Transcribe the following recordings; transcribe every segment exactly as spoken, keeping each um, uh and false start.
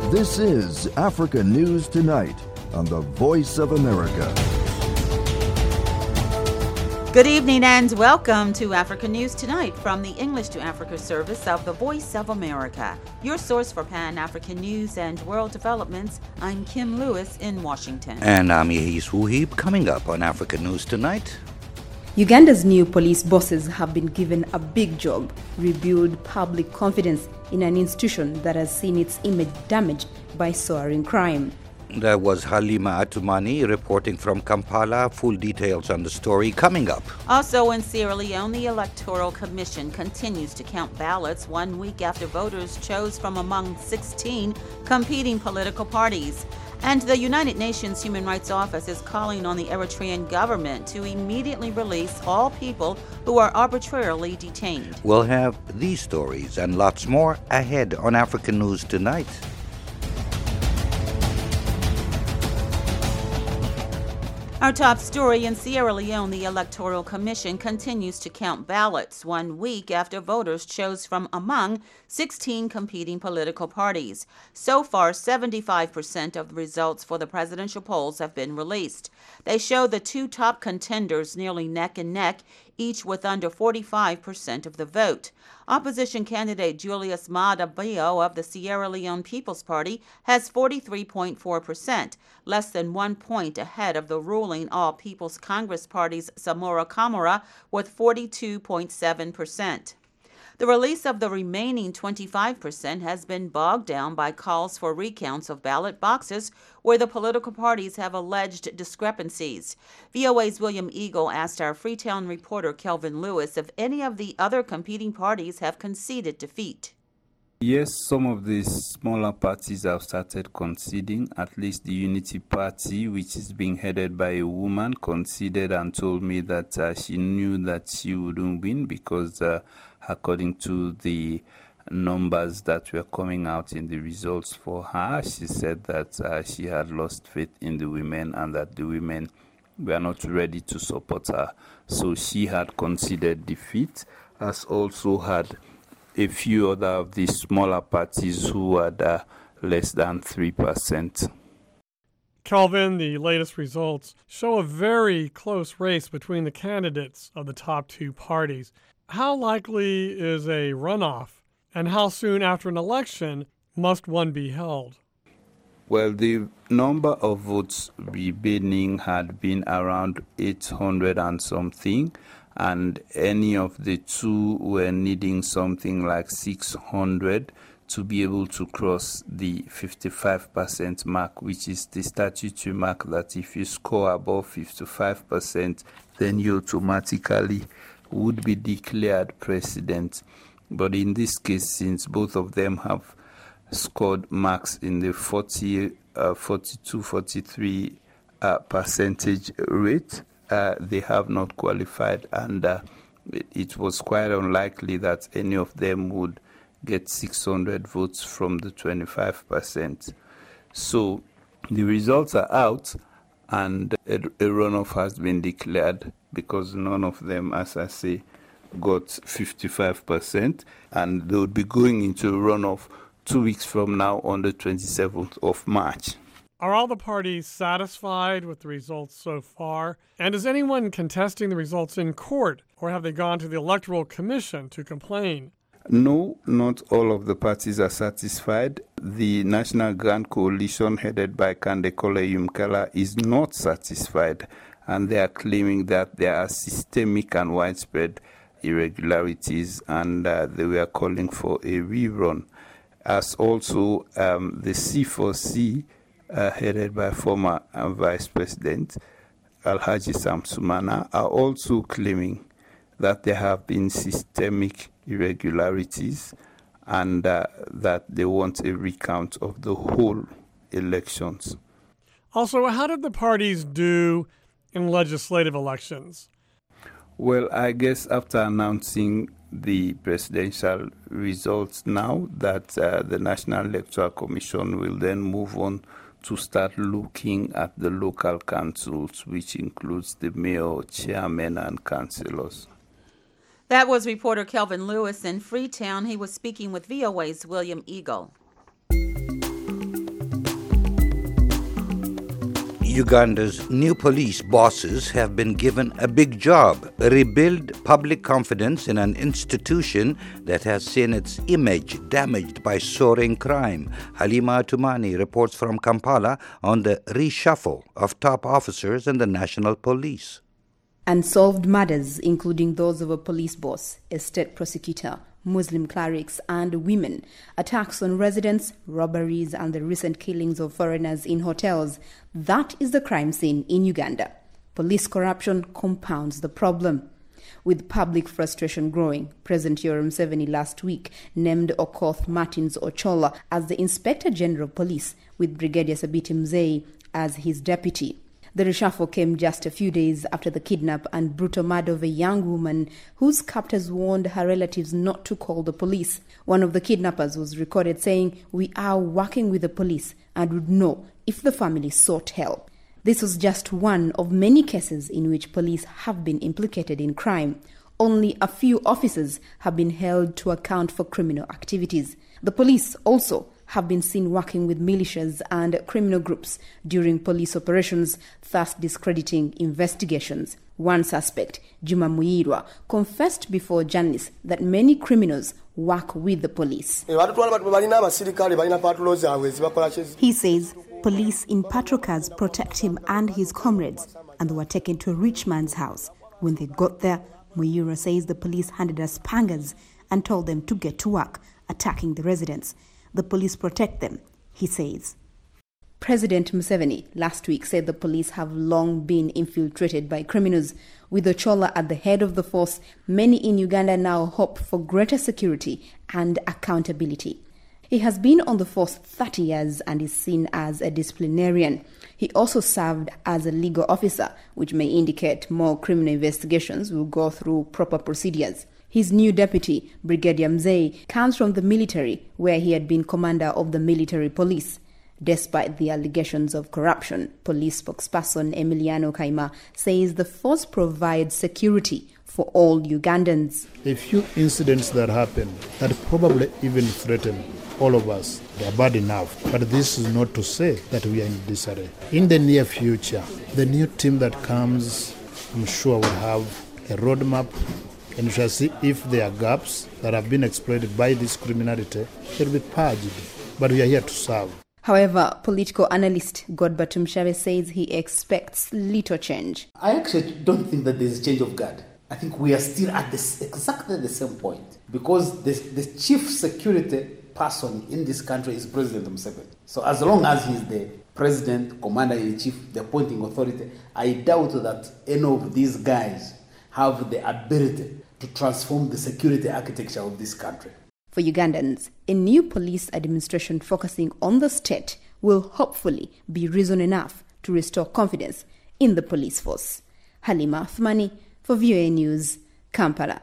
This is Africa News Tonight on the Voice of America. Good evening and welcome to Africa News Tonight from the English to Africa service of the Voice of America. Your source for Pan-African news and world developments. I'm Kim Lewis in Washington. And I'm Yehis Wuhib. Coming up on Africa News Tonight. Uganda's new police bosses have been given a big job: rebuild public confidence in an institution that has seen its image damaged by soaring crime. That was Halima Atumani reporting from Kampala. Full details on the story coming up. Also in Sierra Leone, the Electoral Commission continues to count ballots one week after voters chose from among sixteen competing political parties. And the United Nations Human Rights Office is calling on the Eritrean government to immediately release all people who are arbitrarily detained. We'll have these stories and lots more ahead on African News Tonight. Our top story: in Sierra Leone, the Electoral Commission continues to count ballots one week after voters chose from among sixteen competing political parties. So far, seventy-five percent of the results for the presidential polls have been released. They show the two top contenders nearly neck and neck, each with under forty-five percent of the vote. Opposition candidate Julius Maada Bio of the Sierra Leone People's Party has forty-three point four percent, less than one point ahead of the ruling All People's Congress Party's Samora Kamara with forty-two point seven percent. The release of the remaining twenty-five percent has been bogged down by calls for recounts of ballot boxes where the political parties have alleged discrepancies. V O A's William Eagle asked our Freetown reporter Kelvin Lewis if any of the other competing parties have conceded defeat. Yes, some of the smaller parties have started conceding. At least the Unity Party, which is being headed by a woman, conceded and told me that uh, she knew that she wouldn't win because uh, according to the numbers that were coming out in the results for her, she said that uh, she had lost faith in the women and that the women were not ready to support her. So she had conceded defeat, as also had a few other of the smaller parties who had uh, less than three percent. Kelvin, the latest results show a very close race between the candidates of the top two parties. How likely is a runoff, and how soon after an election must one be held? Well, the number of votes remaining had been around eight hundred and something, and any of the two were needing something like six hundred to be able to cross the fifty-five percent mark, which is the statutory mark that if you score above fifty-five percent, then you automatically would be declared president. But in this case, since both of them have scored marks in the forty, uh, forty-two, forty-three uh, percentage rate, uh, they have not qualified, and uh, it, it was quite unlikely that any of them would get six hundred votes from the twenty-five percent. So the results are out, and a, a runoff has been declared because none of them, as I say, got fifty-five percent, and they would be going into a runoff two weeks from now on the twenty-seventh of March. Are all the parties satisfied with the results so far? And is anyone contesting the results in court, or have they gone to the Electoral Commission to complain? No, not all of the parties are satisfied. The National Grand Coalition, headed by Kandekole Yumkela, is not satisfied, and they are claiming that there are systemic and widespread irregularities, and uh, they were calling for a rerun. As also um, the C four C, uh, headed by former uh, Vice President Alhaji Sam Sumana, are also claiming that there have been systemic irregularities and uh, that they want a recount of the whole elections. Also, how did the parties do in legislative elections? Well, I guess after announcing the presidential results now, that uh, the National Electoral Commission will then move on to start looking at the local councils, which includes the mayor, chairman, and councillors. That was reporter Kelvin Lewis in Freetown. He was speaking with V O A's William Eagle. Uganda's new police bosses have been given a big job: rebuild public confidence in an institution that has seen its image damaged by soaring crime. Halima Atumani reports from Kampala on the reshuffle of top officers in the National Police. Unsolved murders, including those of a police boss, a state prosecutor, Muslim clerics and women, attacks on residents, robberies and the recent killings of foreigners in hotels. That is the crime scene in Uganda. Police corruption compounds the problem. With public frustration growing, President Yoweri Museveni last week named Okoth Martins Ochola as the Inspector General of Police, with Brigadier Sabiti Mzee as his deputy. The reshuffle came just a few days after the kidnap and brutal murder of a young woman whose captors warned her relatives not to call the police. One of the kidnappers was recorded saying, "We are working with the police and would know if the family sought help." This was just one of many cases in which police have been implicated in crime. Only a few officers have been held to account for criminal activities. The police also have been seen working with militias and criminal groups during police operations, thus discrediting investigations. One suspect, Juma Muirwa, confessed before journalists that many criminals work with the police. He says police in patrol cars protect him and his comrades, and they were taken to a rich man's house. When they got there, Muirwa says the police handed us pangas and told them to get to work, attacking the residents. The police protect them, he says. President Museveni last week said the police have long been infiltrated by criminals. With Ochola at the head of the force, many in Uganda now hope for greater security and accountability. He has been on the force thirty years and is seen as a disciplinarian. He also served as a legal officer, which may indicate more criminal investigations will go through proper procedures. His new deputy, Brigadier Mzee, comes from the military, where he had been commander of the military police. Despite the allegations of corruption, police spokesperson Emiliano Kaima says the force provides security for all Ugandans. A few incidents that happened that probably even threaten all of us, they are bad enough. But this is not to say that we are in disarray. In the near future, the new team that comes, I'm sure, will have a roadmap, and we shall see if there are gaps that have been exploited by this criminality. They will be purged, but we are here to serve. However, political analyst Godber Tumshare says he expects little change. I actually don't think that there's a change of guard. I think we are still at this, exactly the same point, because the, the chief security person in this country is President Museveni. So as long as he's the president, commander-in-chief, the appointing authority, I doubt that any of these guys have the ability to transform the security architecture of this country. For Ugandans, a new police administration focusing on the state will hopefully be reason enough to restore confidence in the police force. Halima Atumani for V O A News, Kampala.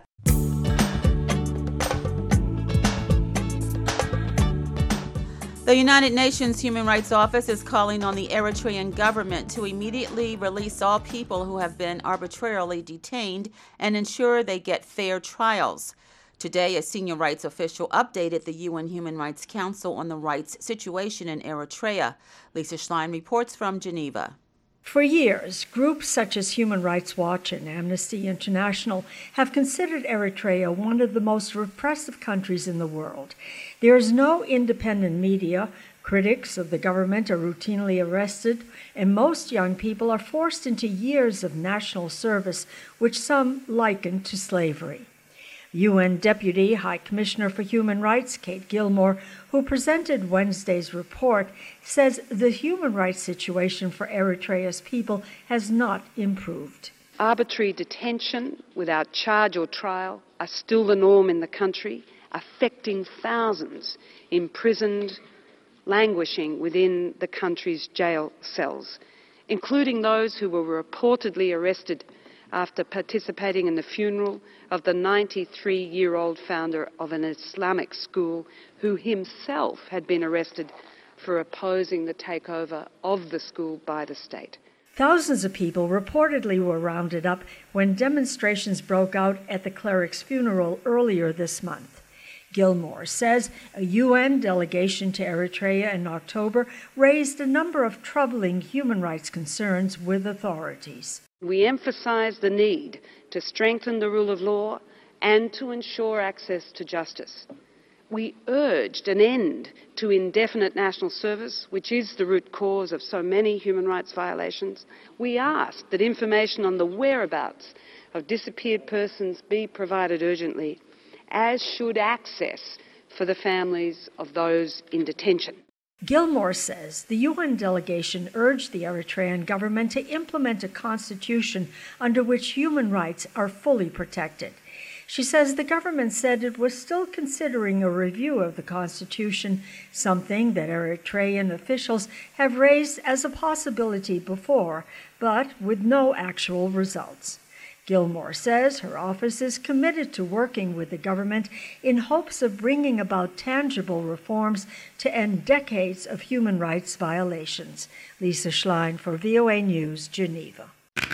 The United Nations Human Rights Office is calling on the Eritrean government to immediately release all people who have been arbitrarily detained and ensure they get fair trials. Today, a senior rights official updated the U N Human Rights Council on the rights situation in Eritrea. Lisa Schlein reports from Geneva. For years, groups such as Human Rights Watch and Amnesty International have considered Eritrea one of the most repressive countries in the world. There is no independent media, critics of the government are routinely arrested, and most young people are forced into years of national service, which some liken to slavery. U N Deputy High Commissioner for Human Rights, Kate Gilmore, who presented Wednesday's report, says the human rights situation for Eritrea's people has not improved. Arbitrary detention without charge or trial are still the norm in the country, affecting thousands imprisoned, languishing within the country's jail cells, including those who were reportedly arrested after participating in the funeral of the ninety-three-year-old founder of an Islamic school who himself had been arrested for opposing the takeover of the school by the state. Thousands of people reportedly were rounded up when demonstrations broke out at the cleric's funeral earlier this month. Gilmore says a U N delegation to Eritrea in October raised a number of troubling human rights concerns with authorities. We emphasise the need to strengthen the rule of law and to ensure access to justice. We urged an end to indefinite national service, which is the root cause of so many human rights violations. We asked that information on the whereabouts of disappeared persons be provided urgently, as should access for the families of those in detention. Gilmore says the U N delegation urged the Eritrean government to implement a constitution under which human rights are fully protected. She says the government said it was still considering a review of the constitution, something that Eritrean officials have raised as a possibility before, but with no actual results. Gilmore says her office is committed to working with the government in hopes of bringing about tangible reforms to end decades of human rights violations. Lisa Schlein for V O A News, Geneva.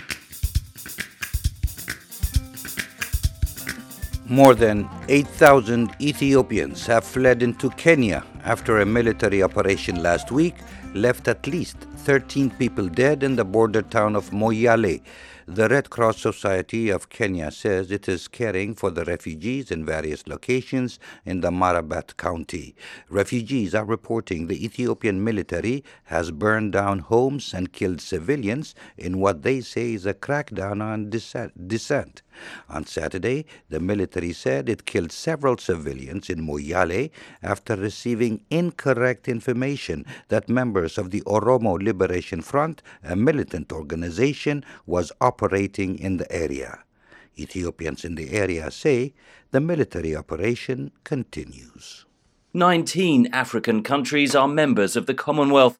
More than eight thousand Ethiopians have fled into Kenya after a military operation last week left at least thirteen people dead in the border town of Moyale. The Red Cross Society of Kenya says it is caring for the refugees in various locations in the Marabat County. Refugees are reporting the Ethiopian military has burned down homes and killed civilians in what they say is a crackdown on dissent. On Saturday, the military said it killed several civilians in Moyale after receiving incorrect information that members of the Oromo Liberation Front, a militant organization, was operating in the area. Ethiopians in the area say the military operation continues. nineteen African countries are members of the Commonwealth.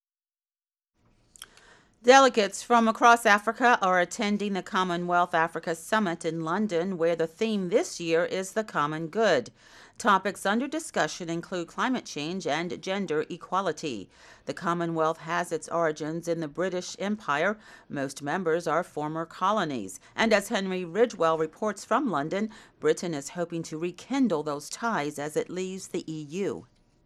Delegates from across Africa are attending the Commonwealth Africa Summit in London, where the theme this year is the common good. Topics under discussion include climate change and gender equality. The Commonwealth has its origins in the British Empire. Most members are former colonies. And as Henry Ridgwell reports from London, Britain is hoping to rekindle those ties as it leaves the E U.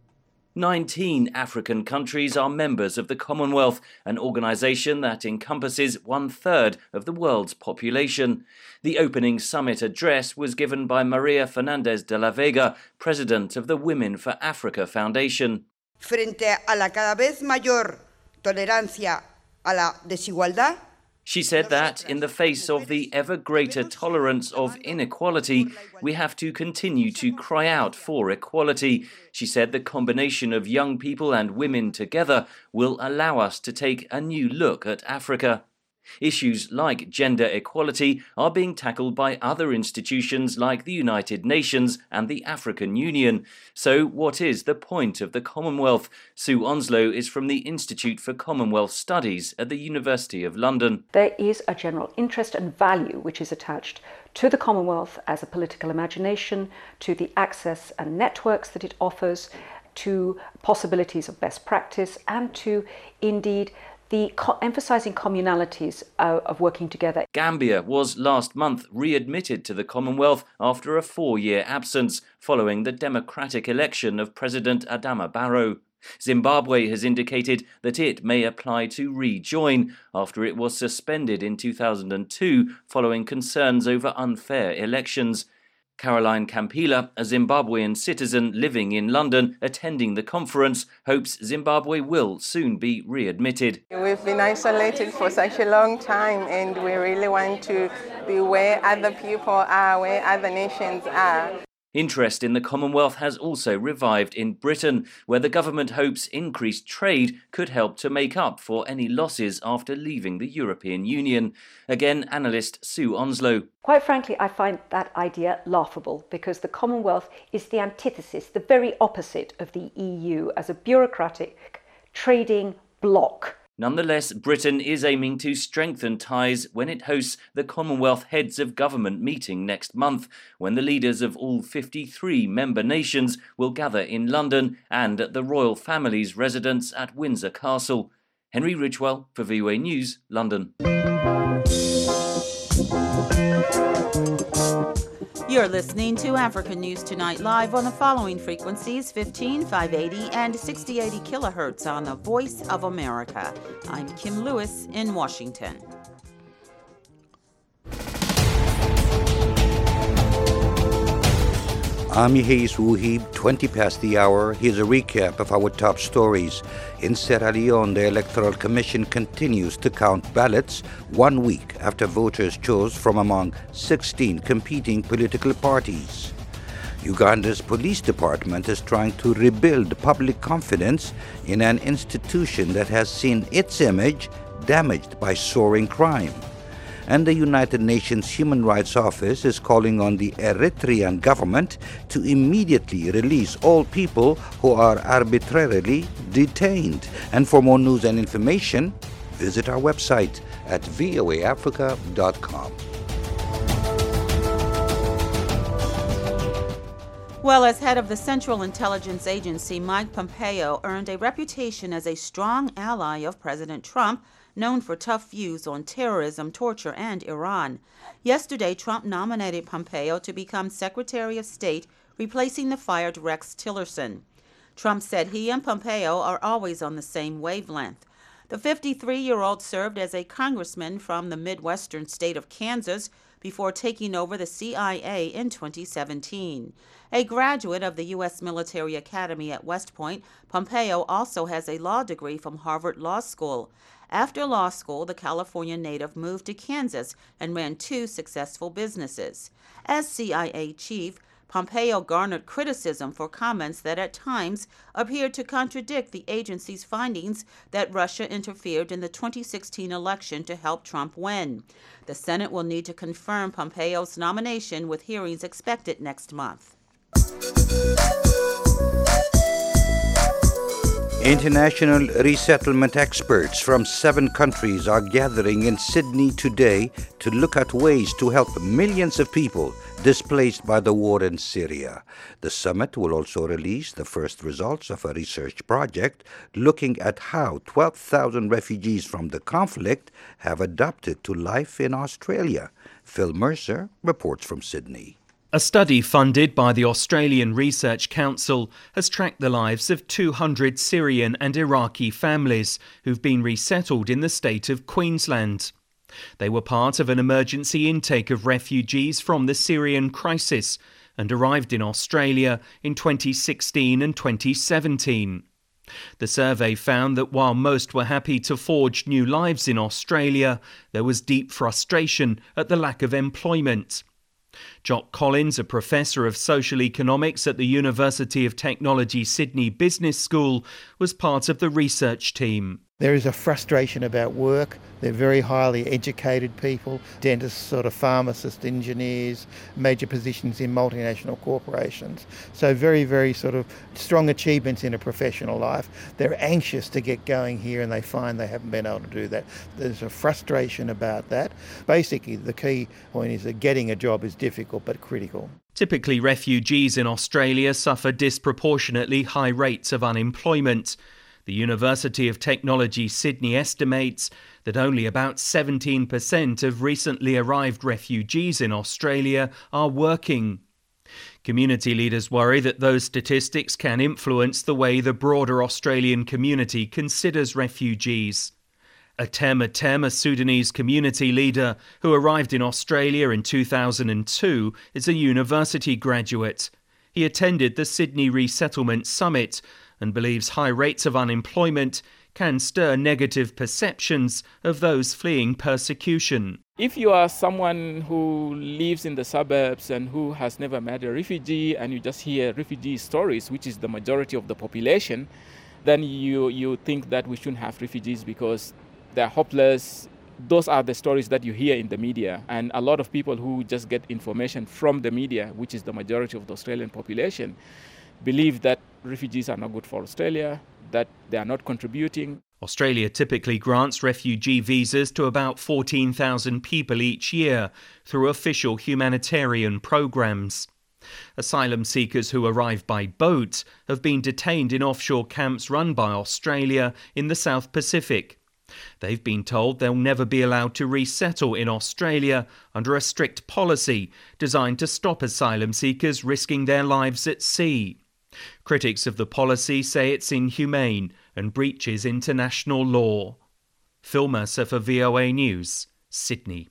nineteen African countries are members of the Commonwealth, an organisation that encompasses one-third of the world's population. The opening summit address was given by Maria Fernandez de la Vega, president of the Women for Africa Foundation. Frente a la cada vez mayor tolerancia a la desigualdad, she said that, in the face of the ever greater tolerance of inequality, we have to continue to cry out for equality. She said the combination of young people and women together will allow us to take a new look at Africa. Issues like gender equality are being tackled by other institutions like the United Nations and the African Union. So what is the point of the Commonwealth? Sue Onslow is from the Institute for Commonwealth Studies at the University of London. There is a general interest and value which is attached to the Commonwealth as a political imagination, to the access and networks that it offers, to possibilities of best practice, and to, indeed, the co- emphasizing communalities uh, of working together. Gambia was last month readmitted to the Commonwealth after a four-year absence following the democratic election of President Adama Barrow. Zimbabwe has indicated that it may apply to rejoin after it was suspended in two thousand two following concerns over unfair elections. Caroline Campila, a Zimbabwean citizen living in London, attending the conference, hopes Zimbabwe will soon be readmitted. We've been isolated for such a long time, and we really want to be where other people are, where other nations are. Interest in the Commonwealth has also revived in Britain, where the government hopes increased trade could help to make up for any losses after leaving the European Union. Again, analyst Sue Onslow. Quite frankly, I find that idea laughable because the Commonwealth is the antithesis, the very opposite of the E U as a bureaucratic trading bloc. Nonetheless, Britain is aiming to strengthen ties when it hosts the Commonwealth Heads of Government meeting next month, when the leaders of all fifty-three member nations will gather in London and at the royal family's residence at Windsor Castle. Henry Ridgwell for V O A News, London. You're listening to Africa News Tonight live on the following frequencies: fifteen, five eighty, and sixty eighty kilohertz on the Voice of America. I'm Kim Lewis in Washington. I'm Yehis Wuhib, twenty past the hour. Here's a recap of our top stories. In Sierra Leone, the Electoral Commission continues to count ballots one week after voters chose from among sixteen competing political parties. Uganda's police department is trying to rebuild public confidence in an institution that has seen its image damaged by soaring crime. And the United Nations Human Rights Office is calling on the Eritrean government to immediately release all people who are arbitrarily detained. And for more news and information, visit our website at v o a africa dot com. Well, as head of the Central Intelligence Agency, Mike Pompeo earned a reputation as a strong ally of President Trump, known for tough views on terrorism, torture, and Iran. Yesterday, Trump nominated Pompeo to become Secretary of State, replacing the fired Rex Tillerson. Trump said he and Pompeo are always on the same wavelength. The fifty-three-year-old served as a congressman from the Midwestern state of Kansas before taking over the C I A in twenty seventeen. A graduate of the U S Military Academy at West Point, Pompeo also has a law degree from Harvard Law School. After law school, the California native moved to Kansas and ran two successful businesses. As C I A chief, Pompeo garnered criticism for comments that at times appeared to contradict the agency's findings that Russia interfered in the twenty sixteen election to help Trump win. The Senate will need to confirm Pompeo's nomination, with hearings expected next month. International resettlement experts from seven countries are gathering in Sydney today to look at ways to help millions of people displaced by the war in Syria. The summit will also release the first results of a research project looking at how twelve thousand refugees from the conflict have adapted to life in Australia. Phil Mercer reports from Sydney. A study funded by the Australian Research Council has tracked the lives of two hundred Syrian and Iraqi families who've been resettled in the state of Queensland. They were part of an emergency intake of refugees from the Syrian crisis and arrived in Australia in twenty sixteen and twenty seventeen. The survey found that while most were happy to forge new lives in Australia, there was deep frustration at the lack of employment. Jock Collins, a professor of social economics at the University of Technology Sydney Business School, was part of the research team. There is a frustration about work. They're very highly educated people, dentists, sort of pharmacists, engineers, major positions in multinational corporations. So very, very sort of strong achievements in a professional life. They're anxious to get going here and they find they haven't been able to do that. There's a frustration about that. Basically, the key point is that getting a job is difficult but critical. Typically, refugees in Australia suffer disproportionately high rates of unemployment. The University of Technology Sydney estimates that only about seventeen percent of recently arrived refugees in Australia are working. Community leaders worry that those statistics can influence the way the broader Australian community considers refugees. Atem Atem, a Sudanese community leader who arrived in Australia in two thousand two, is a university graduate. He attended the Sydney Resettlement Summit and believes high rates of unemployment can stir negative perceptions of those fleeing persecution. If you are someone who lives in the suburbs and who has never met a refugee and you just hear refugee stories, which is the majority of the population, then you, you think that we shouldn't have refugees because they're hopeless. Those are the stories that you hear in the media. And a lot of people who just get information from the media, which is the majority of the Australian population, believe that refugees are not good for Australia, that they are not contributing. Australia typically grants refugee visas to about fourteen thousand people each year through official humanitarian programs. Asylum seekers who arrive by boat have been detained in offshore camps run by Australia in the South Pacific. They've been told they'll never be allowed to resettle in Australia under a strict policy designed to stop asylum seekers risking their lives at sea. Critics of the policy say it's inhumane and breaches international law. Phil Mercer for V O A News, Sydney.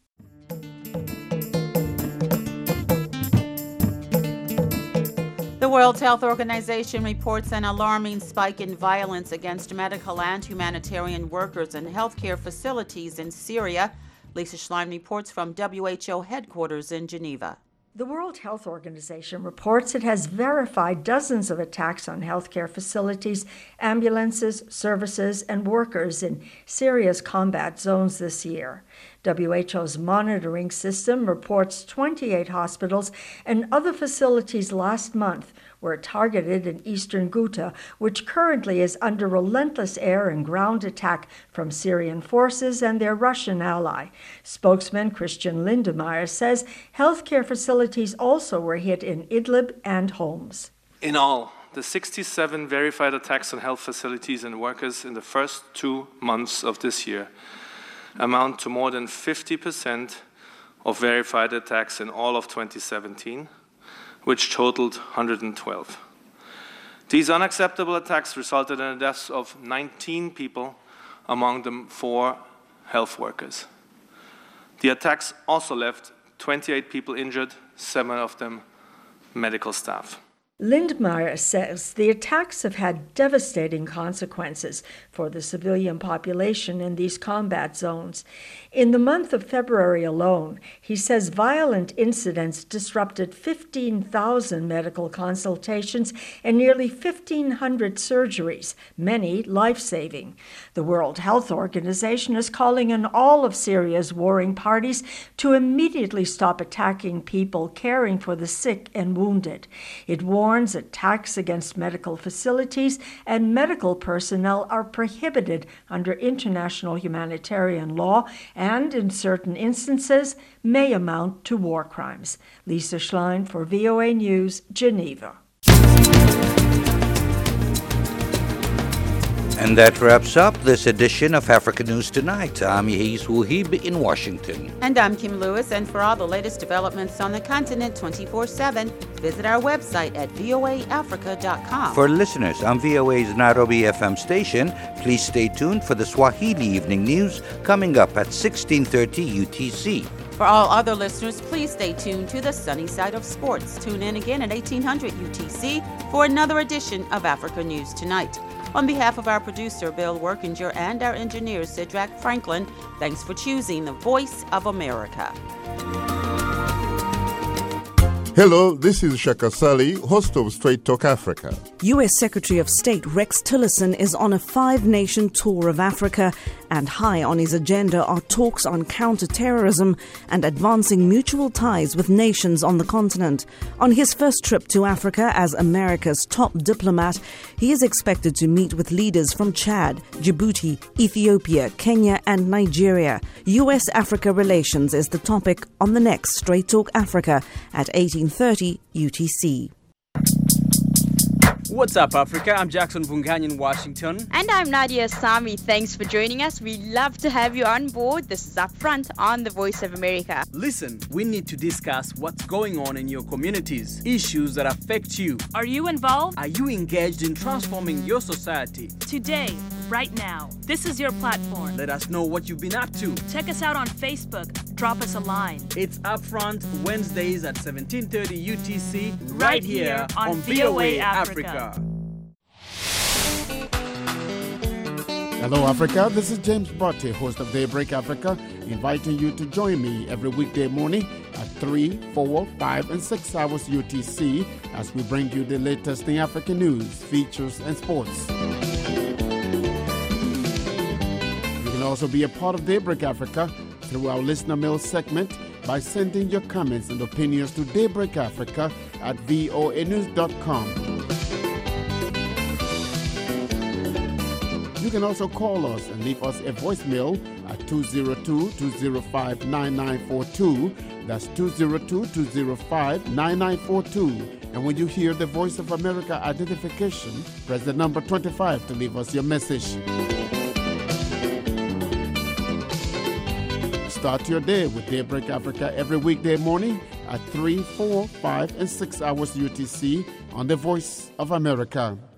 The World Health Organization reports an alarming spike in violence against medical and humanitarian workers in healthcare facilities in Syria. Lisa Schlein reports from W H O headquarters in Geneva. The World Health Organization reports it has verified dozens of attacks on healthcare facilities, ambulances, services, and workers in Syria's combat zones this year. W H O's monitoring system reports twenty-eight hospitals and other facilities last month were targeted in eastern Ghouta, which currently is under relentless air and ground attack from Syrian forces and their Russian ally. Spokesman Christian Lindemeyer says healthcare facilities also were hit in Idlib and Homs. In all, the sixty-seven verified attacks on health facilities and workers in the first two months of this year amount to more than fifty percent of verified attacks in all of twenty seventeen, which totaled one hundred twelve. These unacceptable attacks resulted in the deaths of nineteen people, among them four health workers. The attacks also left twenty-eight people injured, seven of them medical staff. Lindmeyer says the attacks have had devastating consequences for the civilian population in these combat zones. In the month of February alone, he says violent incidents disrupted fifteen thousand medical consultations and nearly fifteen hundred surgeries, many life-saving. The World Health Organization is calling on all of Syria's warring parties to immediately stop attacking people caring for the sick and wounded. It warns warns attacks against medical facilities and medical personnel are prohibited under international humanitarian law and, in certain instances, may amount to war crimes. Lisa Schlein for V O A News, Geneva. And that wraps up this edition of Africa News Tonight. I'm Yehiz Wuhib in Washington. And I'm Kim Lewis. And for all the latest developments on the continent twenty-four seven, visit our website at V O A Africa dot com. For listeners on V O A's Nairobi F M station, please stay tuned for the Swahili Evening News coming up at sixteen thirty U T C. For all other listeners, please stay tuned to the sunny side of sports. Tune in again at eighteen hundred U T C for another edition of Africa News Tonight. On behalf of our producer, Bill Workinger, and our engineer, Sidrak Franklin, thanks for choosing the Voice of America. Hello, this is Shaka Sali, host of Straight Talk Africa. U S Secretary of State Rex Tillerson is on a five-nation tour of Africa, and high on his agenda are talks on counter-terrorism and advancing mutual ties with nations on the continent. On his first trip to Africa as America's top diplomat, he is expected to meet with leaders from Chad, Djibouti, Ethiopia, Kenya, and Nigeria. U S-Africa relations is the topic on the next Straight Talk Africa at eighteen thirty U T C. What's up, Africa? I'm Jackson Vungany in Washington. And I'm Nadia Sami. Thanks for joining us. We love to have you on board. This is Up Front on the Voice of America. Listen, we need to discuss what's going on in your communities, issues that affect you. Are you involved? Are you engaged in transforming your society? Today, right now, this is your platform. Let us know what you've been up to. Check us out on Facebook. Drop us a line. It's Up Front, Wednesdays at seventeen thirty U T C, right, right here, here on, on V O A Africa. Africa. Hello, Africa. This is James Botte, host of Daybreak Africa, inviting you to join me every weekday morning at three, four, five, and six hours U T C as we bring you the latest in African news, features, and sports. You can also be a part of Daybreak Africa through our listener mail segment by sending your comments and opinions to Daybreak Africa at voa news dot com. You can also call us and leave us a voicemail at two oh two, two oh five, nine nine four two. That's two oh two, two oh five, nine nine four two. And when you hear the Voice of America identification, press the number twenty-five to leave us your message. Start your day with Daybreak Africa every weekday morning at three, four, five, and six hours U T C on the Voice of America.